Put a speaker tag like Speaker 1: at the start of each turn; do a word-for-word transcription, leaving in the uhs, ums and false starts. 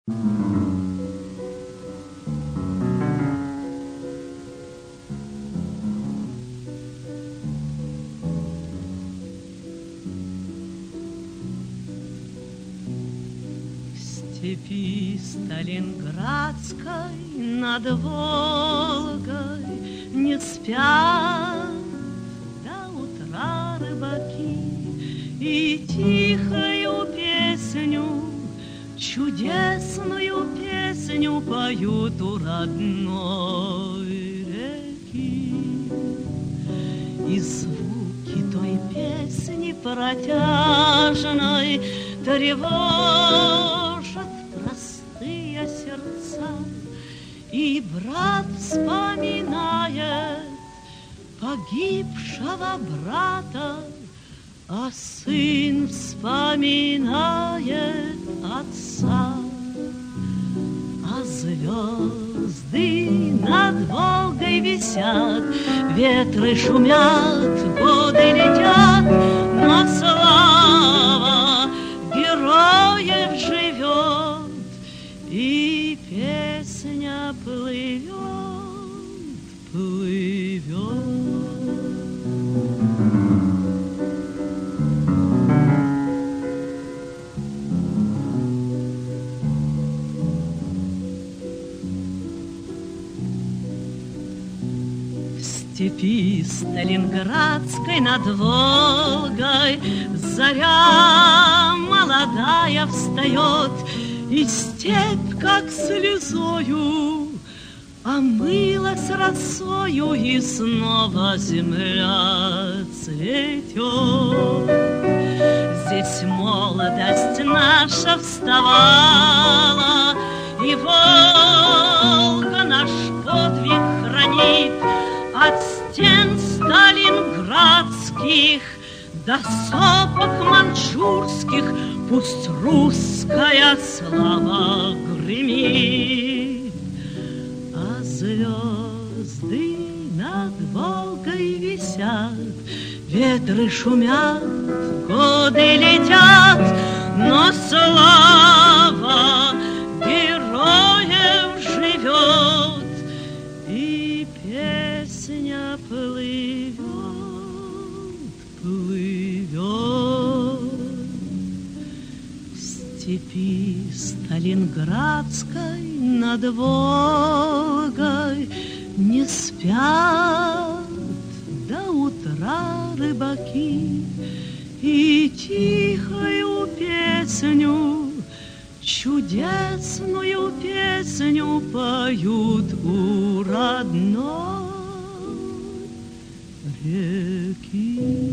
Speaker 1: степи сталинградской над Волгой не спят до утра рыбаки, и тихою песню, чудесную песню поют у родной реки. И звуки той песни протяжной тревожат простые сердца, и брат вспоминает погибшего брата, а сын вспоминает отца. А звезды над Волгой висят, ветры шумят, годы летят, но слава героев живет, и песня плывет, плывет. В степи сталинградской над Волгой заря молодая встает, и степь, как слезою, омылась росою, и снова земля цветет. Здесь молодость наша вставала, и Волга наш подвиг хранит. От стен сталинградских до сопок манчжурских пусть русская слава гремит. А звезды над Волгой висят, ветры шумят, годы летят, но слава героев живет, и песня плывет, плывет. В степи сталинградской над Волгой не спят до утра рыбаки, и тихою песню, чудесную песню поют у родной реки.